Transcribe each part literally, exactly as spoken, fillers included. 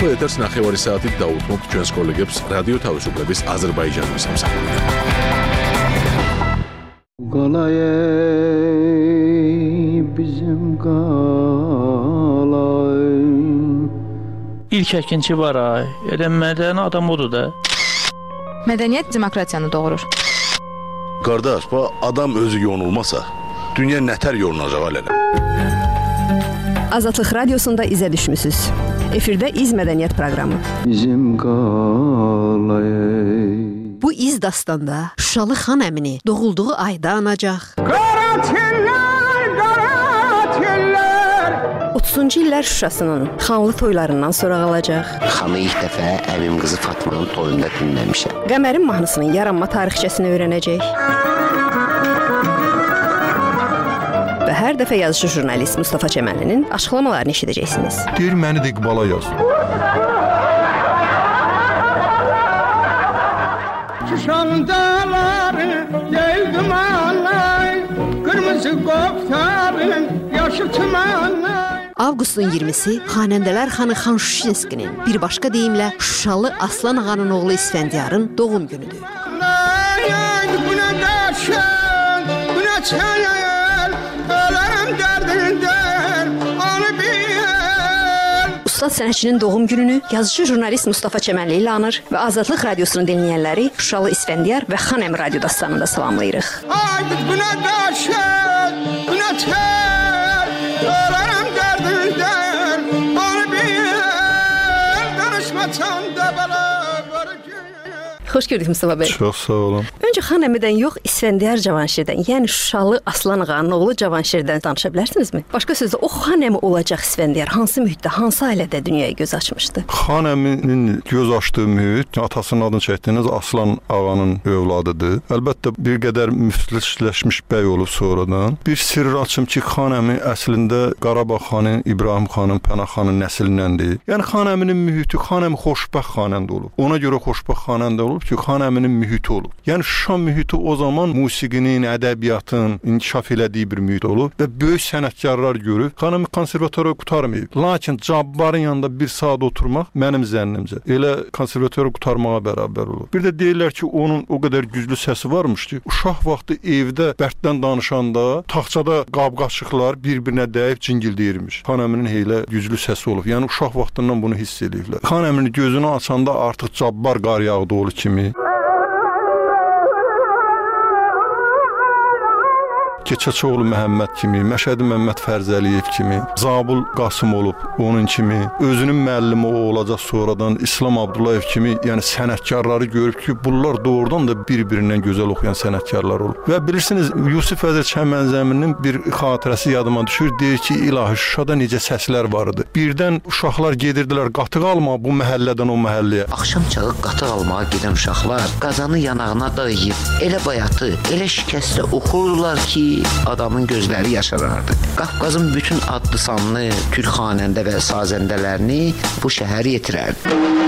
ახლა ეთერს ნახევარი საათით დაუთმობთ ჩვენს კოლეგებს რადიო თავისუფლების აზერბაიჯანის სამსახურიდან. İlk əkinçi var ay. Elə mədəni adam odur da. Mədəniyyət demokratiyanı doğurur. Qardaş, bu adam özü yonulmasa, dünya nətər yolunacaq alələ? Azadlıq radiosunda izə düşmüsüz. Efirdə İz Mədəniyyət proqramı. Bizim qalayı. Bu iz dastanda Şuşalı xan əmini doğulduğu ayda anacaq. Qaratillər, qaratillər. otuzuncu illər Şuşasının xanlı toylarından sonra qalacaq. Xanı ilk dəfə əmim qızı Fatmanın toyunda dinləmişəm. Qəmərin mahnısının yaranma tarixçəsini öyrənəcək. Və hər dəfə yazıcı jurnalist Mustafa Çəmənlinin açıqlamalarını eşidəcəksiniz. Deyir, məni də İqbala yaz. Şuşanın dağları yel dumanlar, qırmızı qoptarın yaşıl tumanlar. Avqustun iyirmisi Xanəndələr xanı Xan Şuşinskinin, bir başqa deyimlə Şuşalı Aslan ağanın oğlu İsfəndiyarın doğum günüdür. Buna daşın, buna çayır, öləm dərdindən, onu bil. Ustad sənətçinin doğum gününü yazıcı jurnalist Mustafa Çəmənli ilə anır və Azadlıq radiosunu dinləyənləri Şuşalı İsfəndiyar və Xanəm radio dastanında salamlayırıq. Haydi buna daşın, buna çayır, öləm dərdindən, onu bil. Danışmasan da bana görəcək. Xoş gördük Mustafa bəy. Çox sağ olun. Öncə Xan əmidən yox, İsfəndiyar Cavanşirdən, yəni Şuşalı Aslan ağanın oğlu Cavanşirdən danışa bilərsinizmi? Başqa sözlə, o Xan əmi olacaq İsfəndiyar hansı mühitdə, hansı ailədə dünyaya göz açmışdı? Xan əminin göz açdığı mühit, atasının adını çəkdiyiniz Aslan ağanın övladıdır. Əlbəttə bir qədər müflisləşmiş bəy olub sonradan. Bir sirr açım ki, Xan əmi əslində Qarabağ xanı İbrahim xanın, Pənah xanın nəslindəndir. Yəni Xan əminin mühiti, Xan əmi xoşbəxt xanəndə olub. Ona görə xoşbəxt xanəndə olub ki, Xan əminin mühiti olub. Yəni Şuşa mühiti o zaman musiqinin, ədəbiyyatın inkişaf elədiyi bir mühit olub və böyük sənətkarlar görüb. Xan əmi konservatoriya qurtarmayıb. Lakin Cabbarın yanında bir saat oturmaq mənim zənnimcə elə konservatoriya qurtarmağa bərabər olur. Bir də deyirlər ki, onun o qədər güclü səsi varmış ki, uşaq vaxtı evdə bərddən danışanda taxçada qab-qaşıqlar bir-birinə dəyib cingildəyirmiş. Xan əminin elə güclü səsi olub. Yəni uşaq vaxtından bunu hiss ediblər. Xan əminin gözünü açanda artıq Cabbar qar yağdı oğlu kimi. Keçəçoğlu Məhəmməd kimi, Məşədi Məmməd Fərzəliyev kimi, Zabul Qasım olub onun kimi, özünün müəllimi o olacaq sonradan İslam Abdullayev kimi, yəni sənətkarları görüb ki, bunlar doğrudan da bir-birindən gözəl oxuyan sənətkarlar olub. Və bilirsiniz, Yusif Əzər Çəmənzəminin bir xatirəsi yadıma düşür, deyir ki, ilahi Şuşada necə səslər var idi. Birdən uşaqlar gedirdilər qatıq almağa bu məhəllədən o məhəlləyə. Axşam çağı qatıq almağa gedən uşaqlar qazanı yanağına dayayıb, elə bayatı, elə şikəstlə oxurdular ki, adamın gözləri yaşarardı. Qafqazın bütün adlı sanlı türk xanəndə və sazəndələrini bu şəhər yetirərdi.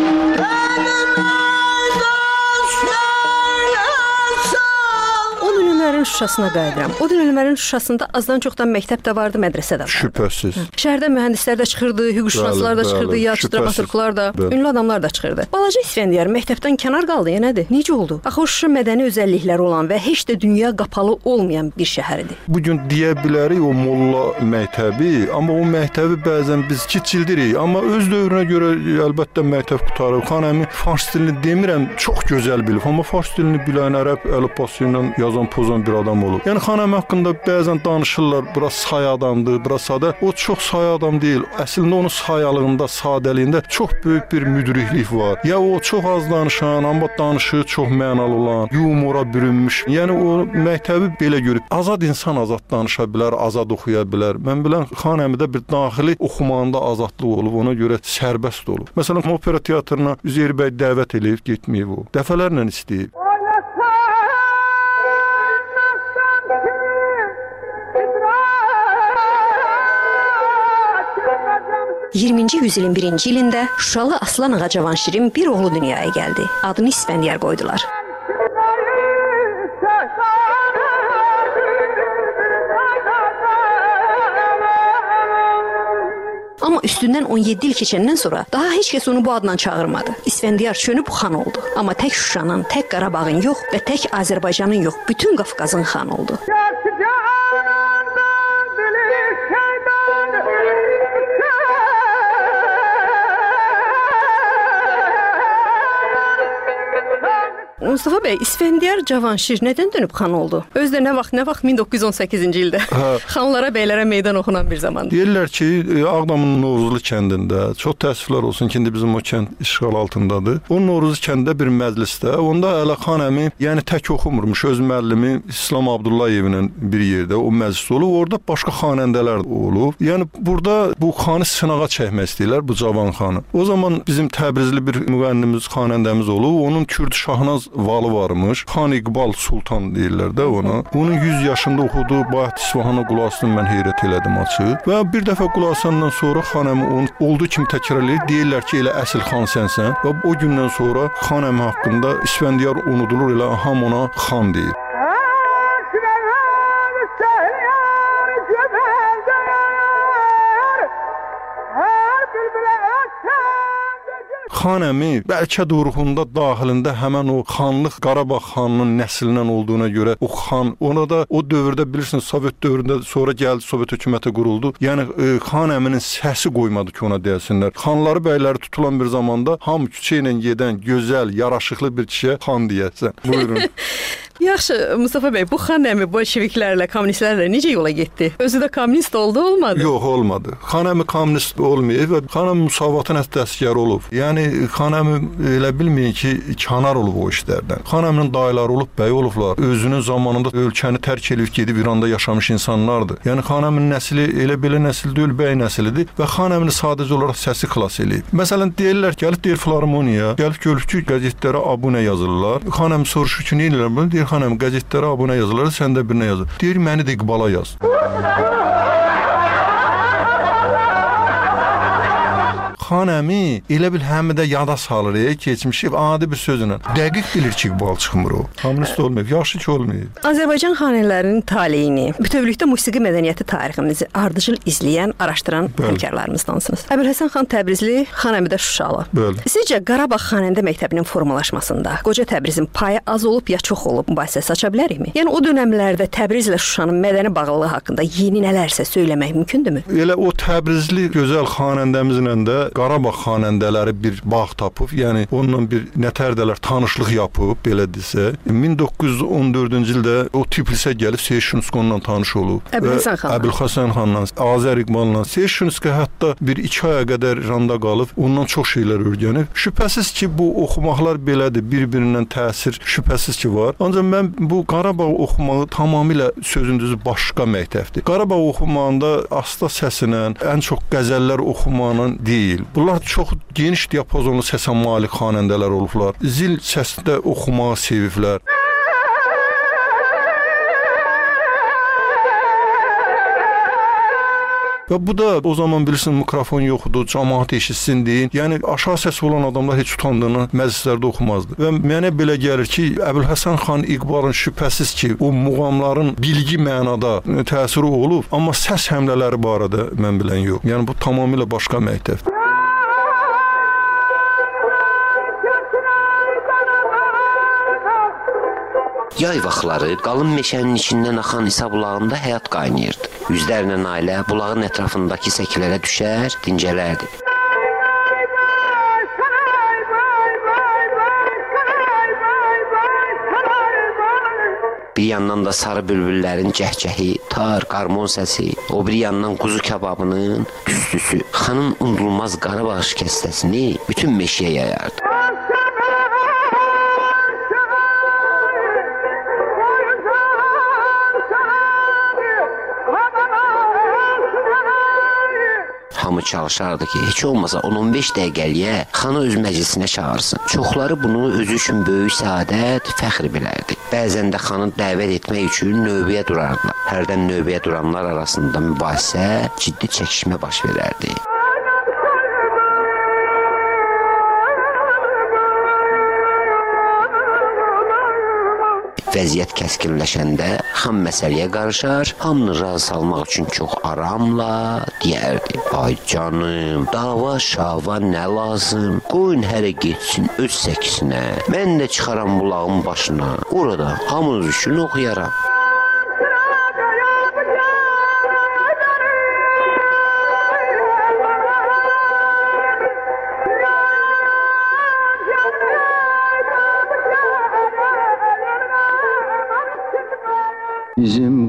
Şuşasına qayıdıram. O dönəmlərin Şuşasında azdan çoxdan məktəb də vardı, mədrəsə də vardı. Şübhəsiz. Şəhərdə mühəndislər də çıxırdı, hüquqşünaslar da çıxırdı, yazıçı dramaturqlar da, ünlü adamlar da çıxırdı. Balaca İsfəndiyar məktəbdən kənar qaldı, ya nədir? Necə oldu? Axı o Şuşa mədəni özəllikləri olan və heç də dünya qapalı olmayan bir şəhər idi. Bu gün deyə bilərik o molla məktəbi, amma o məktəbi bəzən biz kiçildirik, amma öz dövrünə görə əlbəttə məktəb qutarıb. Xan əmi fars dilini demirəm, çox gözəl bilib, amma fars dilini bilən ərəb əlifbası ilə yazan pozan bir adam olub. Yəni Xan əmi haqqında bəzən danışırlar, biraz say adamdır, biraz sadə. O çox say adam deyil. Əslində onun sayalığında, sadəliyində çox böyük bir müdriklik var. Ya o çox az danışan, amma danışığı çox mənalı olan, yumora bürünmüş. Yəni o məktəbi belə görüb. Azad insan azad danışa bilər, azad oxuya bilər. Mən bilən Xan əmidə bir daxili oxumağında azadlıq olub, ona görə sərbəst olub. Məsələn, opera teatrına Üzeyir bəy dəvət eləyib, getməyib o. Dəfələrlə istəyib. iyirminci yüzyılın birinci ilində Şuşalı Aslan ağa Cavanşirin bir oğlu dünyaya gəldi. Adını İsfəndiyar qoydular. Amma üstündən on yeddi il keçəndən sonra daha heç kəs onu bu adla çağırmadı. İsfəndiyar çönüb xan oldu. Amma tək Şuşanın, tək Qarabağın yox və tək Azərbaycanın yox, bütün Qafqazın xan oldu. Mustafa bəy, İsfəndiyar Cavanşir nədən dönüb xan oldu? Özdə nə vaxt, nə vaxt min doqquz yüz on səkkizinci ildə xanlara, bəylərə meydan oxunan bir zamanda. Deyirlər ki, Ağdamın Novruzlu kəndində, çox təəssüflər olsun ki, indi bizim o kənd işğal altındadır. O Novruzlu kəndində bir məclisdə, onda Ələ xan əmi, yəni tək oxumurmuş, öz müəllimi İslam Abdullayevlə bir yerdə o məclisdə olub, orada başqa xanəndələr olub. Yəni burada bu xanı sınağa çəkmək istəyirlər, bu cavan xanı. O zaman bizim Təbrizli bir müğənnimiz, xanəndəmiz olub, onun Kürdü Şahnaz valı varmış. Xan İqbal Sultan deyirlər də ona. Onun yüz yaşında oxudu, Bayat İsfahana qulaq asdım, mən heyrət elədim açıq. Və bir dəfə qulaq asandan sonra xan əmi onu olduğu kimi təkrar edir. Deyirlər ki, elə əsl xan sənsən. Və o gündən sonra xan əmi haqqında İsfəndiyar unudulur, elə ham ona xan deyir. Xan əmi bəlkə də ruhunda daxilində həmən o xanlıq Qarabağ xanının nəslindən olduğuna görə o xan, ona da o dövrdə bilirsiniz, Sovet dövründə sonra gəldi, Sovet hökuməti quruldu. Yəni e, xan əminin səsi qoymadı ki, ona deyəsinlər. Xanları, bəyləri tutulan bir zamanda ham küçə ilə gedən gözəl, yaraşıqlı bir kişiyə xan deyəsən. Buyurun. Yaxşı, Mustafa bəy, bu xan əmi bolşeviklərlə, kommunistlərlə necə yola getdi? Özü də kommunist oldu, olmadı? Yox, olmadı. Xan əmi kommunist olmayıb və xan əmi müsavatın dəstgahı olub. Yəni xan əmi elə bilməyin ki, kənar olub o işlərdən. Xan əminin dayıları olub, bəy olublar. Özünün zamanında ölkəni tərk edib gedib İranda yaşamış insanlardır. Yəni xan əminin nəsli elə belə nəsil deyil, bəy nəslidir və xan əmini sadəcə olaraq səsi xilas eləyib. Məsələn, deyirlər, gəlib deyir filarmoniya, gəlib görüb ki, qəzetlərə abunə yazırlar. Xan əmi soruşur ki, nə edirlər bunu? Deyir, xanım, qəzetlərə abunə yazırlar, sən də birinə yazır. Deyir, məni də İqbala yaz. Xan əmi elə bil həmi də yada salır, e, keçmişi adi bir sözlə. Dəqiq bilir ki, İqbal çıxmır o. Kommunist olmayıb, yaxşı ki olmayıb. Azərbaycan xanələrinin taleyini, bütövlükdə musiqi mədəniyyəti tariximizi ardıcıl izləyən, araşdıran həmkarlarımızdansınız. Əbülhəsən xan Təbrizli, xan əmi də Şuşalı. Bəli. Sizcə Qarabağ xanəndə məktəbinin formalaşmasında Qoca Təbrizin payı az olub ya çox olub mübahisəsi aça bilərikmi? Yəni o dövrlərdə Təbrizlə Şuşanın mədəni bağlılığı haqqında yeni nələrsə söyləmək mümkündürmü? Elə o Təbrizli gözəl xanəndəmizlə də Qarabağ xanəndələri bir bağ tapıb, yəni onunla bir nətərdələr tanışlıq yapıb, belə desə. min doqquz yüz on dördüncü ildə o Tiflisə gəlib Seyid Şunuskonla tanış olub. Əbülhəsən xanla. Əbülhəsən xanla, Azər İqballa. Seyid Şunuska hətta bir iki aya qədər İranda qalıb, ondan çox şeylər öyrənib. Şübhəsiz ki, bu oxumaqlar belədir, bir-birindən təsir şübhəsiz ki var. Ancaq mən bu Qarabağ oxumağı tamamilə sözün düzü başqa məktəbdir. Qarabağ oxumağında asta səsinə, ən çox qəzəllər oxumağının deyil. Bunlar çox geniş diapazonlu səsə malik xanəndələr olublar. Zil səsində oxumağı seviblər. Və bu da o zaman bilirsin mikrofon yoxdur, cəmaət eşitsin deyin. Yəni aşağı səsi olan adamlar heç utandığını məclislərdə oxumazdı. Və mənə belə gəlir ki, Əbülhəsən xan İqbalın şübhəsiz ki, o muğamların bilgi mənada təsiri olub, amma səs həmlələri barədə mən bilən yox. Yəni bu tamamilə başqa məktəbdir. Yay vaxtları qalın meşənin içindən axan İsa bulağında həyat qaynayırdı. Yüzlərlə ailə bulağın ətrafındakı səkilərə düşər, dincələrdi. Bir yandan da sarı bülbüllərin cəhcəhi, tar, qarmon səsi, o bir yandan quzu kababının tüstüsü, xanın unudulmaz Qarabağ şikəstəsini bütün meşəyə yayardı. Hamı çalışardı ki, heç olmasa on on beş dəqiqəliyə xanı öz məclisinə çağırsın. Çoxları bunu özü üçün böyük səadət, fəxr bilərdi. Bəzən də xanı dəvət etmək üçün növbəyə durardılar. Hərdən növbəyə duranlar arasında mübahisə, ciddi çəkişmə baş verərdi. Vəziyyət kəskinləşəndə xam məsələyə qarışar, hamını razı salmaq üçün çox aramla deyərdi: "Ay canım, dava şava nə lazım? Qoyun hələ getsin öz səkisinə. Mən də çıxaram bulağın başına. Orada hamınız üçün oxuyaram." Bizim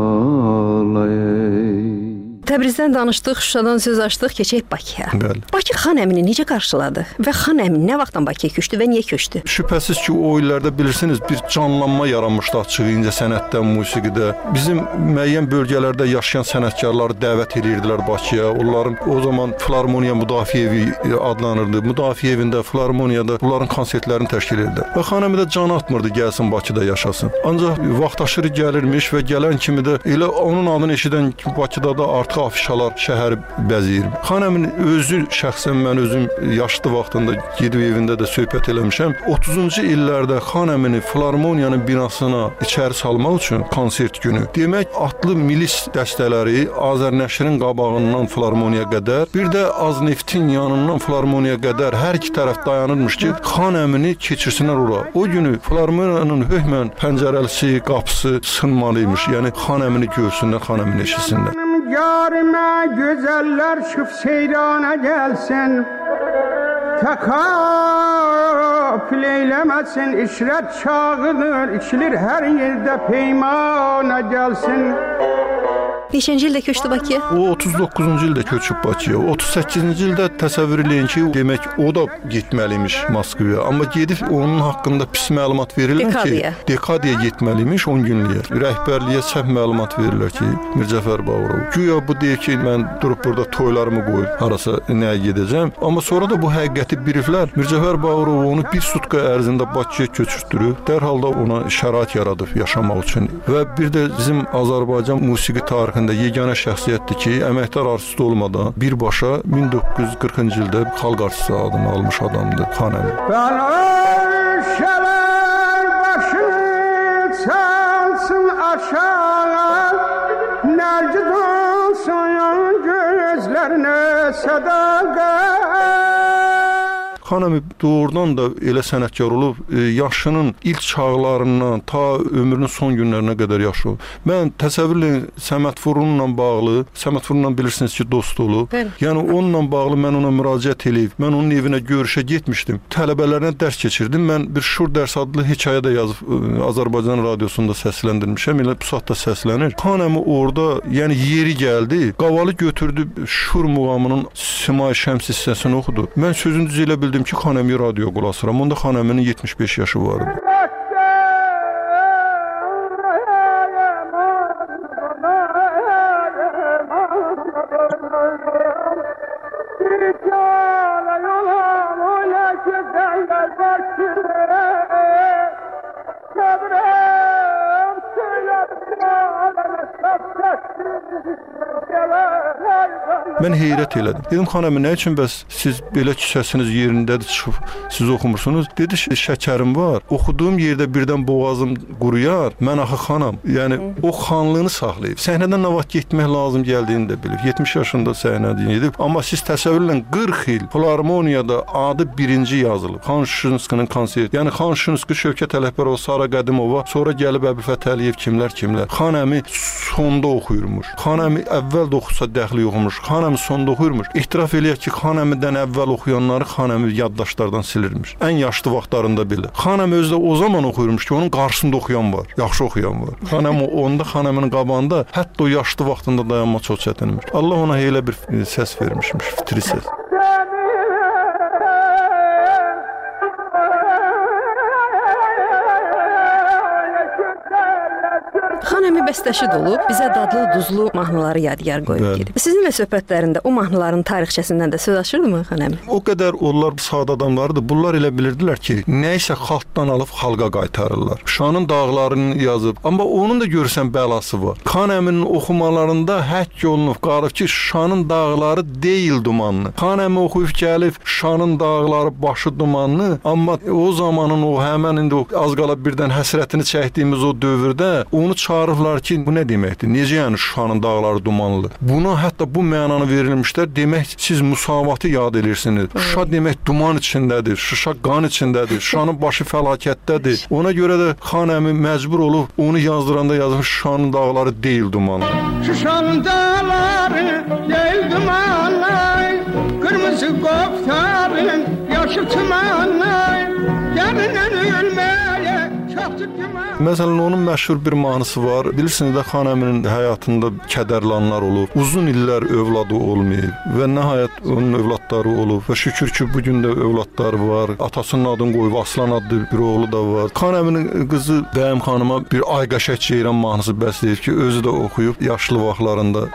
qalay. Təbrizdən danışdıq, Şuşadan söz açdıq, keçək Bakıya. Bəli. Bakı xan əmini necə qarşıladı və xan əmini nə vaxtdan Bakıya köçdü və niyə köçdü? Şübhəsiz ki, o illərdə bilirsiniz, bir canlanma yaranmışdı açığı incə sənətdə, musiqidə. Bizim müəyyən bölgələrdə yaşayan sənətkarları dəvət edirdilər Bakıya. Onların o zaman Filarmoniya Müdafiə evi adlanırdı. Müdafiə evində, Filarmoniyada bunların konsertlərini təşkil edirdi. Və xan əmi də can atmırdı gəlsin Bakıda yaşasın. Ancaq vaxtaşırı gəlirmiş və gələn kimi də elə onun adını eşidən Bakıda da artıq afişalar şəhəri bəzəyir. Xan əminin özü şəxsən mən özüm yaşlı vaxtında gedib evində də söhbət eləmişəm. otuzuncu illərdə xan əmini Filarmoniyanın binasına içəri salmaq üçün konsert günü. Demək, atlı milis dəstələri Azərnəşrin qabağından Filarmoniya qədər, bir də Azneftin yanından Filarmoniya qədər hər iki tərəf dayanırmış ki, xan əmini keçirsinlər ora. O günü Filarmoniyanın hökmən pəncərəlisi, qapısı sınmalıymış. Yəni xan əmini görsünlər, xan əmini eşitsinlər. Yarime güzeller şıf seyrana gelsin. Tekafül eylemesin, işret çağıdır, içilir her yerde peymana gelsin. Neçənci ildə köçdü Bakıya? O otuz doqquzuncu ildə köçüb Bakıya. otuz səkkizinci ildə təsəvvür eləyin ki, demək o da getməliymiş Moskvaya. Amma gedib onun haqqında pis məlumat verirlər Dekadiya. ki, Dekadiya getməliymiş on günlük. Rəhbərliyə səhv məlumat verirlər ki, Mirzəcəfər Bağırov. Güya bu deyir ki, mən durub burada toylarımı qoyub harasa nəyə gedəcəm. Amma sonra da bu həqiqəti biliblər. Mirzəcəfər Bağırov onu bir sutka ərzində Bakıya köçürtdürüb. Dərhal da ona şərait yaradıb yaşamaq üçün. Və bir də bizim Azərbaycan musiqi tarixində yeganə şəxsiyyətdir ki, əməkdar artist olmadan birbaşa min doqquz yüz qırxıncı ildə xalq artisti adını almış adamdır xan əmi. Ben ölşeler başını çalsın aşağı, nercid olsun gözlerine sadakat. Xan əmi doğrudan da elə sənətkar olub, e, yaşının ilk çağlarından ta ömrünün son günlərinə qədər yaşlı olub. Mən təsəvvürlə Səməd Furunla bağlı, Səməd Furunla bilirsiniz ki, dost olub. Bəli. Yəni onunla bağlı mən ona müraciət edib, mən onun evinə görüşə getmişdim. Tələbələrinə dərs keçirdim. Mən bir Şur dərs adlı hekayə də yazıb e, Azərbaycan radiosunda səsləndirmişəm. Elə bu saatda səslənir. Xan əmi orada, yəni yeri gəldi, qavalı götürdü, Şur muğamının Simay Şəms hissəsini oxudu. Mən sözün düzü elə bildim ki, xan əmi radio qulaq asıram. Onda xan əminin yetmiş beş yaşı var idi. Mən heyrət elədim. Dedim, xan əmi, nə üçün bəs siz belə küçəsiniz yerindədir, çıxıb siz oxumursunuz? Dedi, şəkərim var. Oxuduğum yerdə birdən boğazım quruyar. Mən axı xanam. Yəni o xanlığını saxlayıb. Səhnədən nə vaxt getmək lazım gəldiyini də bilib. yetmiş yaşında səhnədən edib. Amma siz təsəvvürlə qırx il Filarmoniyada adı birinci yazılıb. Xan Şuşinskinin konserti. Yəni Xan Şuşinski, Şövkət Ələkbərov, Sara Qədimova, sonra gəlib Əbülfət Əliyev, kimlər kimlər. Xan əmi sonda oxuyurmuş. Xan əmi əvvəl də oxusa dəxli yoxmuş. Xan əmi sonda oxuyurmuş. İtiraf eləyək ki, xan əmidən əvvəl oxuyanları xan əmi yaddaşlardan silirmiş. Ən yaşlı vaxtlarında belə. Xan əmi özü də o zaman oxuyurmuş ki, onun qarşısında oxuyan var, yaxşı oxuyan var. Xan əmi onda xan əminin qabağında hətta o yaşlı vaxtında dayanmaq çox çətinmiş. Allah ona elə bir səs vermişmiş, fitri səs. Xan əmi bəstəşi də olub, bizə dadlı, duzlu mahnıları yadigar qoyub Bəli. gedib. Sizinlə söhbətlərində o mahnıların tarixçəsindən də söz açırdımı xanım? O qədər onlar sadə adamlardır. Bunlar elə bilirdilər ki, nə isə xalqdan alıb xalqa qaytarırlar. Şanın dağlarını yazıb, amma onun da görürsən bəlası var. Xan əminin oxumalarında həkk olunub, qalıb ki, Şanın dağları deyil dumanlı. Xan əmi oxuyub gəlib, Şanın dağları başı dumanlı, amma o zamanın o həmən indi o az qala birdən həsrətini çəkdiyimiz o dövrdə onu çağırıblar ki, bu nə deməkdir? Necə yəni Şuşanın dağları dumanlı? Buna hətta bu mənanı verilmişlər. Demək siz musavatı yad edirsiniz. Şuşa demək duman içindədir. Şuşa qan içindədir. Şuşanın başı fəlakətdədir. Ona görə də xan əmi məcbur olub onu yazdıranda yazmış Şuşanın dağları deyil dumanlı. Şuşanın dağları deyil dumanlı, kırmızı qoptarın yaşı tumanlı, gəlindən ölməyə çoxdur güman. Məsələn, onun məşhur bir mahnısı var. Bilirsiniz də xan əminin həyatında kədərlanlar olub. Uzun illər övladı olmayıb və nəhayət onun övladları olub və şükür ki, bu gün də övladları var. Atasının adını qoyub Aslan adlı bir oğlu da var. Xan əminin qızı Bəyim xanıma bir Ay Qəşək Ceyran mahnısı bəsləyib ki, özü də oxuyub yaşlı vaxtlarında.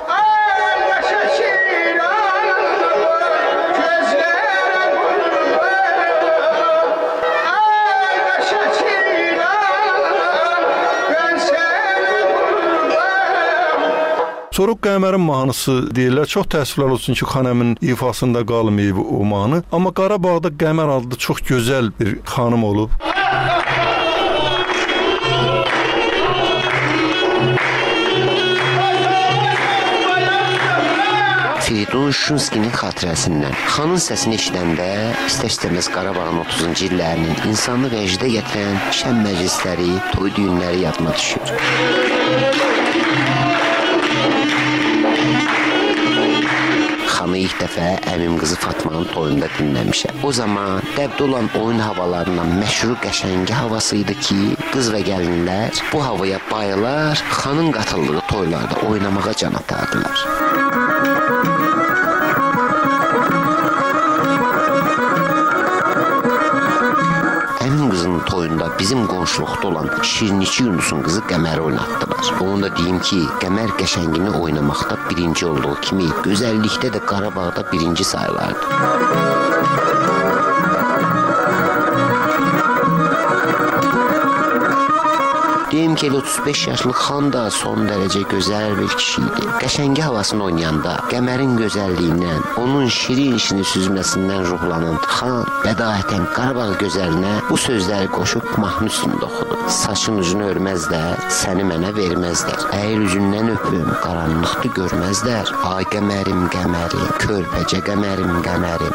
Sonra Qəmərin mahnısı deyirlər. Çox təəssüflər olsun ki, xan əminin ifasında qalmayıb o mahnı. Amma Qarabağda Qəmər adlı çox gözəl bir xanım olub. Firidun Şunskinin xatirəsindən xanın səsini eşidəndə istər-istəməz Qarabağın otuzuncu illərinin insanı vəcdə gətirən şən məclisləri, toy düyünləri yadıma düşür. Xanı ilk dəfə əmim qızı Fatmanın toyunda dinləmişəm. O zaman dəbdə olan oyun havalarından məşhur qəşəngi havası idi ki, qız və gəlinlər bu havaya bayılar, xanın qatıldığı toylarda oynamağa can atardılar. Əmim qızının toyunda bizim qonşuluqda olan Şirniçi Yunusun qızı Qəməri oynatdılar. Onu da deyim ki, Qəmər qəşəngini oynamaqda birinci olduğu kimi, gözəllikdə də Qarabağda birinci sayılardı. Deyim ki, otuz beş yaşlı xan da son dərəcə gözəl bir kişi idi. Qəşəngi havasını oynayanda, Qəmərin gözəlliyindən, onun şirin işini süzməsindən ruhlanan xan bədahətən Qarabağ gözəlinə bu sözləri qoşub mahnı üstündə oxudu. Saçın ucunu örməzlər, səni mənə verməzlər. Əyir üzündən öpüm, qaranlıqda görməzlər. Ay Qəmərim, Qəmərim, körpəcə Qəmərim, Qəmərim.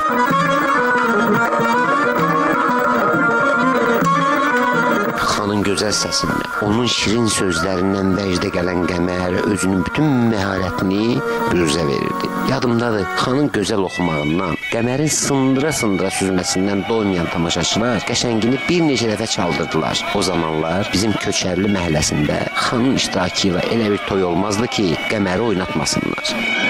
Xanın gözəl səsindən, onun şirin sözlərindən vəcdə gələn Qəmər özünün bütün məharətini büruzə verirdi. Yadımdadır, xanın gözəl oxumağından, Qəmərin sındıra-sındıra süzməsindən doymayan tamaşaçılar qəşəngini bir neçə dəfə çaldırdılar. O zamanlar bizim Köçərli məhəlləsində xanın iştirakı ilə elə bir toy olmazdı ki, Qəməri oynatmasınlar.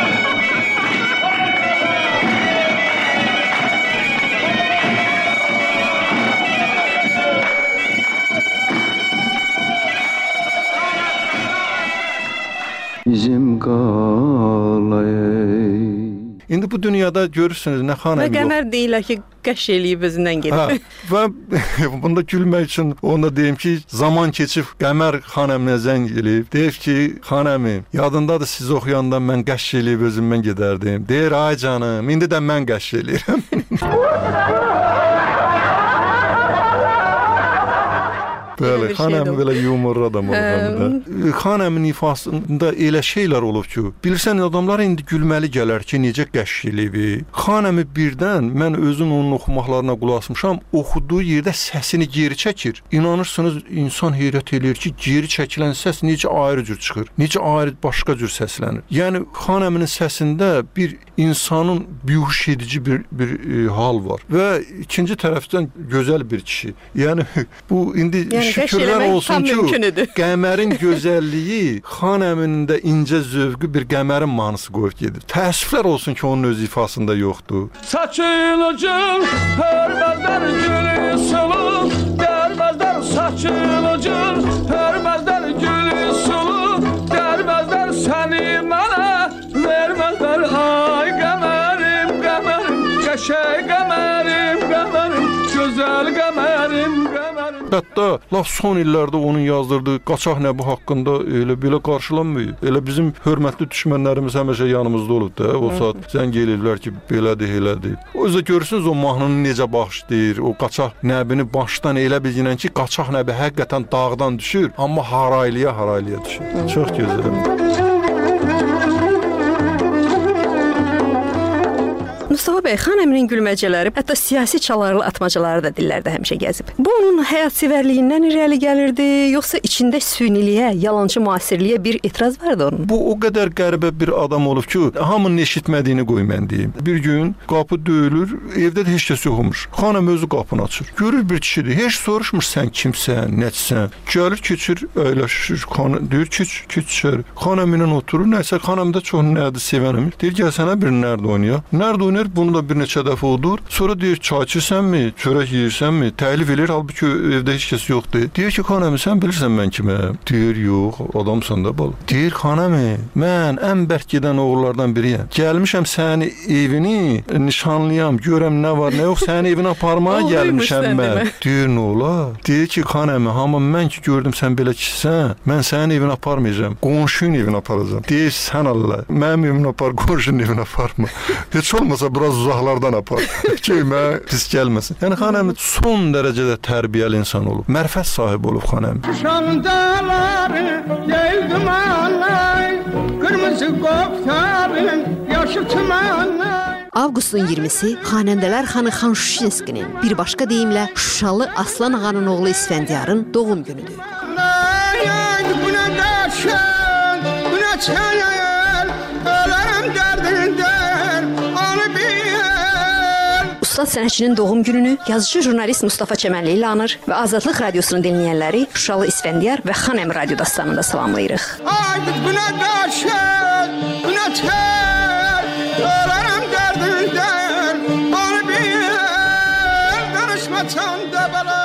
Bizim qalay. İndi bu dünyada görürsünüz nə xan Və əmi yox. Qəmər deyirlər ki, qəş eləyib özündən gedib. Hə, və bunda gülmək üçün onu da deyim ki, zaman keçib Qəmər xan əminə zəng eləyib. Deyir ki, xan əmi, yadındadır siz oxuyanda mən qəş eləyib özümdən gedərdim. Deyir, ay canım, indi də mən qəş eləyirəm. Bəli, xan əmi belə yumorlu adam olub. Xan əminin ifasında elə şeylər olub ki, bilirsən adamlar indi gülməli gələr ki, necə qəş eləyib. Xan əmi birdən mən özüm onun oxumaqlarına qulaq asmışam, oxuduğu yerdə səsini geri çəkir. İnanırsınız, insan heyrət eləyir ki, geri çəkilən səs necə ayrı cür çıxır, necə ayrı başqa cür səslənir. Yəni xan əminin səsində bir insanın bihuş edici bir bir e, hal var və ikinci tərəfdən gözəl bir kişi. Yəni bu indi yəni, şükürlər olsun ki, Qəmərin gözəlliyi xan əminin də incə zövqü bir Qəmərin mahnısı qoyub gedir. Təəssüflər olsun ki, onun öz ifasında yoxdur. Saçın ucun, hörməzlər gülü sulu, görməzlər saçın ucun, hörməzlər gülü sulu, Hətta laf son illərdə onun yazdırdığı Qaçaq Nəbi haqqında elə belə qarşılanmıyor. Elə bizim hörmətli düşmənlərimiz həmişə yanımızda olub da. O saat zəng eləyirlər ki, belədir, elədir. O yüzden görürsünüz o mahnını necə başlayır. O Qaçaq Nəbini başdan elə bilginən ki, Qaçaq Nəbi həqiqətən dağdan düşür, amma haraylıya haraylıya düşür. Çox gözəl. Mustafa bəy, xan əminin gülməcələri, hətta siyasi çalarlı atmacaları da dillərdə həmişə gəzib. Bu onun həyatsevərliyindən irəli gəlirdi, yoxsa içində süyniliyə, yalancı müasirliyə bir etiraz vardı onun? Bu o qədər qəribə bir adam olub ki, hamının eşitmədiyini qoy mən deyim. Bir gün qapı döyülür, evdə də heç kəs yoxmuş. Xanım özü qapını açır. Görür bir kişidir, heç soruşmur sən kimsən, nəçsən. Gəlir, keçir, əyləşir, xanım deyir, keç, keçir. Xanım ilə oturur, nəsə xanım da çox nədir sevənim. Deyir, gəl sənə bir nərd oynayaq. Nərd oynayır, bunu da bir neçə dəfə odur. Sonra deyir, çay içirsənmi, çörək yeyirsənmi? Təklif edir, halbuki evdə heç kəs yoxdur. Deyir ki, xanım, sən bilirsən mən kiməm? Deyir, yox, adamsan da bal. Deyir, xanım, mən ən bərk gedən oğullardan biriyəm. Gəlmişəm sənin evini nişanlıyam, görəm nə var, nə yox, sənin evinə aparmağa gəlmişəm mən. Deyir, nə olar? Deyir ki, xanım, amma mən ki gördüm sən belə kişisən, mən sənin evinə aparmayacağam, qonşunun evinə aparacağam. Deyir, sən Allah, mənim evinə apar, qonşunun evinə aparma. Heç olmasa biraz uzaqlardan apar. Ki, mən pis gəlməsin. Yəni, xanım son dərəcədə tərbiyəli insan olub. Mərfət sahibi olub xanım. Şandaları yel dumanlay, kırmızı qoptarın yaşı tumanlay. Avqustun iyirmisi Xanəndələr xanı Xan Şuşinskinin, bir başqa deyimlə Şuşalı Aslan ağanın oğlu İsfəndiyarın doğum günüdür. Buna daşın, buna çayel, ölürüm dərdindən, onu bil. Ustad sənətçinin doğum gününü yazıcı jurnalist Mustafa Çəmənli ilə anır və Azadlıq radiosunu dinləyənləri Şuşalı İsfəndiyar və Xan Əmi radio dastanında salamlayırıq. Ay buna daşın, buna çayel, ölürüm dərdindən, onu bil. Danışmasan da bana.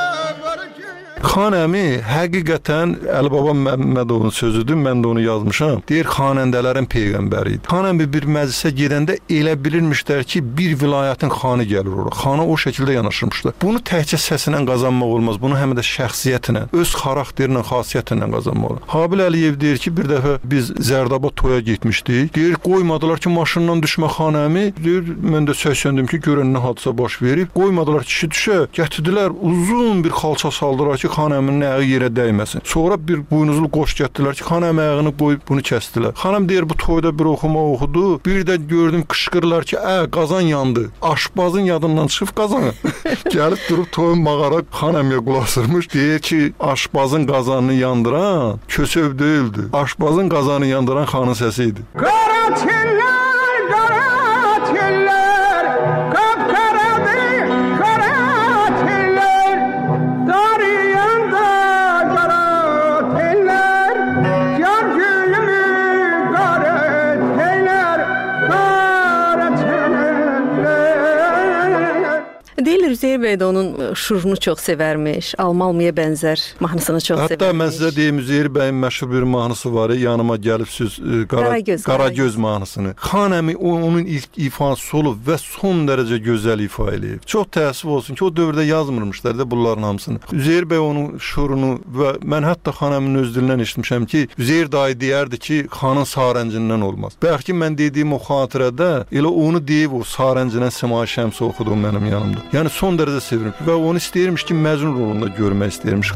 Xan Əmi həqiqətən Əlibaba Məmmədovun sözüdür, mən də onu yazmışam. Deyir, xanəndələrin peyğəmbəri idi. Xan Əmi bir məclisə gedəndə elə bilirmişlər ki, bir vilayətin xanı gəlir ora. Xana o şəkildə yanaşırmışlar. Bunu təkcə səsinə qazanmaq olmaz, bunu həm də şəxsiyyətlə, öz xarakterlə, xasiyyətlə qazanmaq olur. Habil Əliyev deyir ki, bir dəfə biz Zərdaba toya getmişdik. Deyir, qoymadılar ki, maşından düşmə Xan Əmi. Deyir, mən də səsləndim ki, görən nə hadisə baş verib. Qoymadılar ki, düşə. Gətirdilər, uzun bir xalça saldılar ki, Xan Əminin ayağı yerə dəyməsin. Sonra bir buynuzlu qoş gətirdilər ki, Xan Əmi ayağını qoyub bunu kəsdilər. Xanım deyir, bu toyda bir oxuma oxudu. Bir də gördüm qışqırırlar ki, ə, qazan yandı. Aşpazın yadından çıxıb qazanı. Gəlib durub toyun mağara Xan Əmiyə qulaq asırmış. Deyir ki, aşpazın qazanını yandıran kösöv deyildi. Aşpazın qazanını yandıran xanın səsi idi. Qara tüllər, qara tüllər, qapqaradır, qara tüllər, darıyanda qara tüllər, yar gülümü qara tüllər, qara tüllər. Deyirlər, Üzeyir bəy də onun şurunu çox sevərmiş, Almalmıya bənzər mahnısını çox Hətta sevərmiş. Hətta mən sizə deyim, Üzeyir bəyin məşhur bir mahnısı var, yanıma gəlib siz Qara, Qaragöz, Qaragöz mahnısını. Xan Əmi onun ilk ifası olub və son dərəcə gözəl ifa eləyib. Çox təəssüf olsun ki, o dövrdə yazmırmışlar da bunların hamısını. Üzeyir bəy onun şurunu və mən hətta Xan Əminin öz dilindən eşitmişəm ki, Üzeyir dayı deyərdi ki, xanın sarəncindən olmaz. Bəlkə mən dediyim o xatirədə elə onu deyib o sarəncindən Səma Şəmsi oxudum mənim yanımda. Yəni son dərəcə sevirəm və onu istəyirmiş ki, Məcnun rolunda görmək istəyirmiş.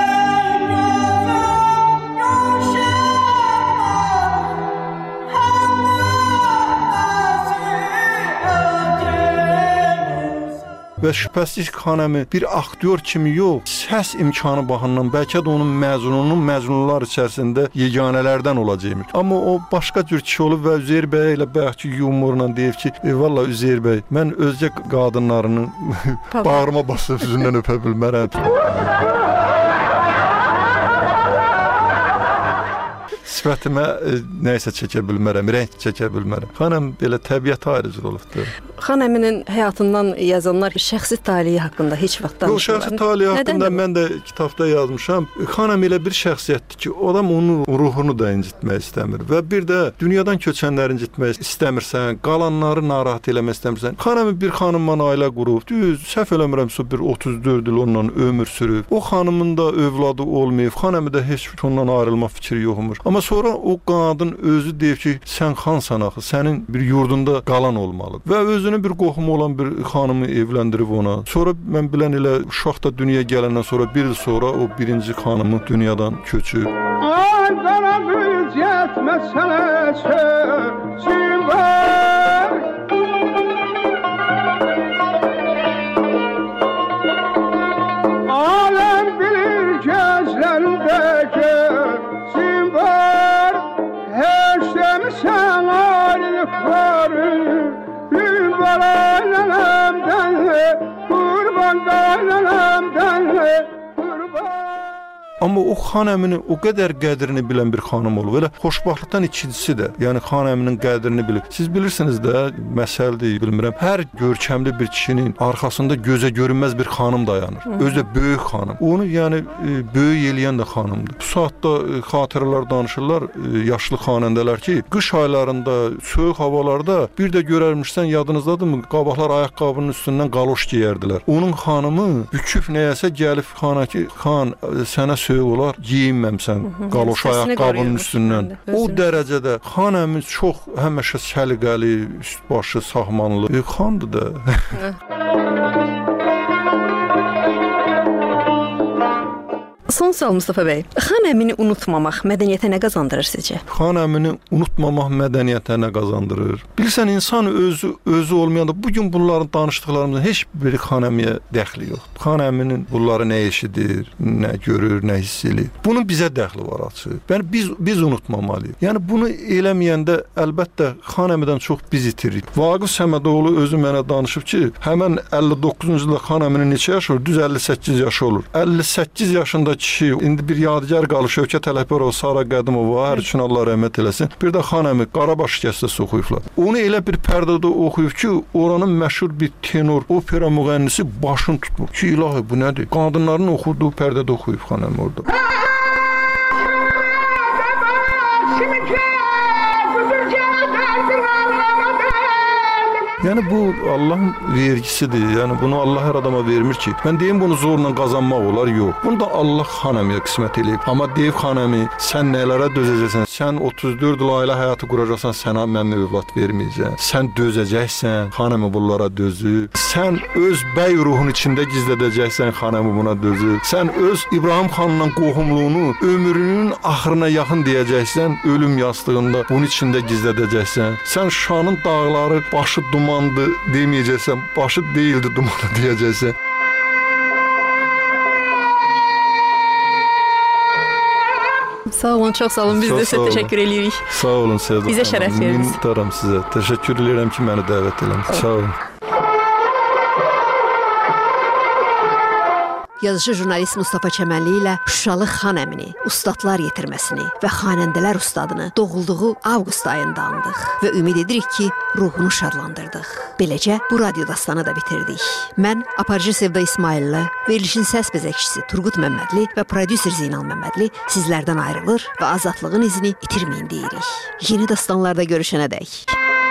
Və şübhəsiz ki, Xan Əmi bir aktyor kimi yox, səs imkanı baxımından bəlkə də onun məzununun məzunlar içərisində yeganələrdən olacaqmış. Amma o başqa cür kişi olub və Üzeyir bəy ilə bəlkə yumorla deyir ki, e, valla Üzeyir bəy, mən özgə qadınlarını bağrıma basıb üzündən öpə bilmərəm. Sifətimə e, nəysə çəkə bilmərəm, rəng çəkə bilmərəm. Xanım belə təbiət ayrıcı olubdur. Xan əminin həyatından yazanlar şəxsi taleyi haqqında heç vaxt Yox, danışmırlar. şəxsi taleyi haqqında mən də kitabda yazmışam. Xan əmi elə bir şəxsiyyətdir ki, adam onun ruhunu da incitmək istəmir və bir də dünyadan köçənləri incitmək istəmirsən, qalanları narahat eləmək istəmirsən. Xan əmi bir xanımla ailə qurub, düz, səhv eləmirəmsə bir otuz dörd il onunla ömür sürüb. O xanımın da övladı olmayıb, xan əmi də heç ondan ayrılma fikri yoxmuş. Amma sonra o qadın özü deyir ki, sən xansan axı, sənin bir yurdunda qalan olmalıdır. Və özünün bir qohumu olan bir xanımı evləndirib ona. Sonra mən bilən elə uşaq da dünyaya gələndən sonra bir il sonra o birinci xanımı dünyadan köçüb. Ay qara bücət məsələsi var. Aləm bilir gözlərindəki var. Heç demişən ayrılıqları Kurban aləmdən Kurban aləmdən Kurban. Amma o xan əminin o qədər qədrini bilən bir xanım olub. Elə xoşbaxtlıqdan ikincisi də, yəni xan əminin qədrini bilib. Siz bilirsiniz də, məsəldir, bilmirəm, hər görkəmli bir kişinin arxasında gözə görünməz bir xanım dayanır. Özü də böyük xanım. Onu yəni böyük eləyən də xanımdır. Bu saatda xatirələr danışırlar yaşlı xanəndələr ki, qış aylarında, soyuq havalarda bir də görərmişsən, yadınızdadırmı? Qabaqlar ayaqqabının üstündən qaloş geyərdilər. Onun xanımı büküb nəyəsə gəlib xana ki, xan sənə söyləyir olar, geyinməmsən qaloş ayaqqabının üstündən. O dərəcədə xan əmi çox həmişə səliqəli, üst başı sahmanlı e, xandır da. Son sual Mustafa bəy. Xan əmini unutmamaq mədəniyyətə nə qazandırır sizcə? Xan əmini unutmamaq mədəniyyətə nə qazandırır? Bilirsən, insan özü özü olmayanda bu gün bunların danışdıqlarımızın heç biri xan əmiyə dəxli yoxdur. Xan əminin bunları nə eşidir, nə görür, nə hiss edir. Bunun bizə dəxli var açıq. Yəni biz biz unutmamalıyıq. Yəni bunu eləməyəndə əlbəttə xan əmidən çox biz itiririk. Vaqif Səmədoğlu özü mənə danışıb ki, həmin əlli doqquzuncu ildə xan əminin neçə yaşı olur? Düz əlli səkkiz yaşı olur. əlli səkkiz yaşında kişi, indi bir yadigar qalır Şövkət Ələkbərov, Sara Qədimova, hər üçün Allah rəhmət eləsin. Bir də xan əmi Qarabaş şikəstəsi oxuyublar. Onu elə bir pərdədə oxuyub ki, oranın məşhur bir tenor, opera müğənnisi başını tutmur. Ki, ilahi bu nədir? Qadınların oxuduğu pərdədə oxuyub xan əmi orada. Yəni bu Allahın vergisidir. Yəni bunu Allah hər adama vermir ki, mən deyim bunu zorla qazanmaq olar, yox. Bunu da Allah xan əmiyə qismət eləyib. Amma deyib xan əmi, sən nələrə dözəcəksən? Sən otuz dörd il ailə həyatı quracaqsan, sənə mən övlad verməyəcəm. Sən dözəcəksən, xan əmi bunlara dözür. Sən öz bəy ruhun içində gizlədəcəksən, xan əmi buna dözür. Sən öz İbrahim xanla qohumluğunu ömrünün axırına yaxın deyəcəksən, ölüm yastığında bunun içində gizlədəcəksən. Sən Şanın dağları başı duman deməyəcəksən, başı deyildi dumanı deyəcəksən. Sağ olun, çox sağ olun. Biz də sizə təşəkkür edirik. Sağ olun Sevda. Bizə şərəf verdiniz. Minnətdaram sizə. Təşəkkür edirəm ki, məni dəvət eləmisiniz. Sağ olun. Yazıcı jurnalist Mustafa Çəmənli ilə Şuşalı xan əmini, ustadlar yetirməsini və xanəndələr ustadını doğulduğu avqust ayında andıq və ümid edirik ki, ruhunu şadlandırdıq. Beləcə bu radio dastanı da bitirdik. Mən aparıcı Sevda İsmaillə, verilişin səs bəzəkçisi Turqut Məmmədli və prodüser Zeynal Məmmədli sizlərdən ayrılır və azadlığın izini itirməyin deyirik. Yeni dastanlarda görüşənədək.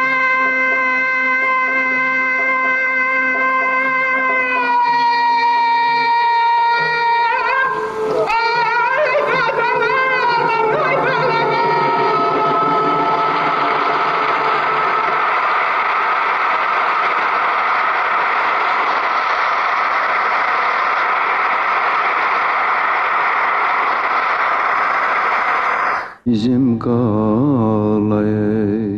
Bizim qalay.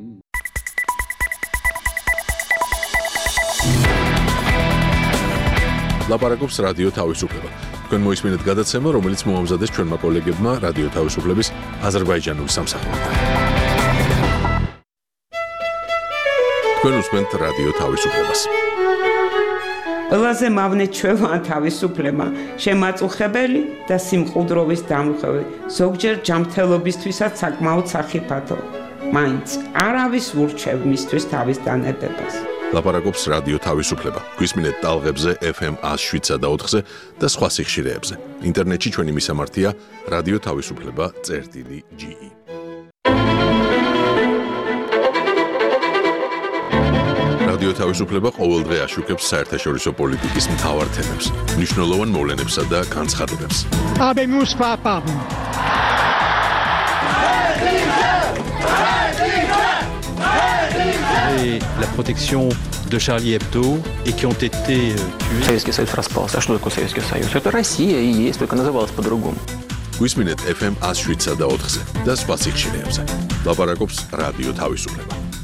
ლაპარაკობს რადიო თავისუფლება. თქვენ მოისმინეთ გადაცემა, რომელიც მოამზადეს ჩვენმა კოლეგებმა რადიო თავისუფლების აზერბაიჯანული სამსახურიდან. თქვენ უსმენთ რადიო თავისუფლებას. ყველაზე მავნე ჩვევა თავისუფლება, შემაწუხებელი და სიმყუდროვის დამხევი, ზოგჯერ ჯანმრთელობისთვისაც საკმაოდ სახიფათო. მაინც არავის ურჩევ მისთვის თავის დანებებას. ლაპარაკობს რადიო თავისუფლება. გვისმინეთ ტალღებზე ეფ ემ one oh seven და ოთხზე და სხვა სიხშირეებზე. ინტერნეტში ჩვენი მისამართია რადიო თავისუფლება წერტილი ჯი ი. რადიო თავისუფლება ყოველდღე აშუქებს საერთაშორისო პოლიტიკის მთავარ თემებს, მნიშვნელოვან მოვლენებსა და განცხადებებს. Habemus papam. Et la protection de Charlie Hebdo et qui ont été euh, tués. Советский Союз распался. А что такое Советский Союз? Это Россия и есть, только называлась по-другому. გვისმინეთ ეფ ემ one oh seven და ოთხზე და სხვა სიხშირეებზე. ლაპარაკობს რადიო თავისუფლება.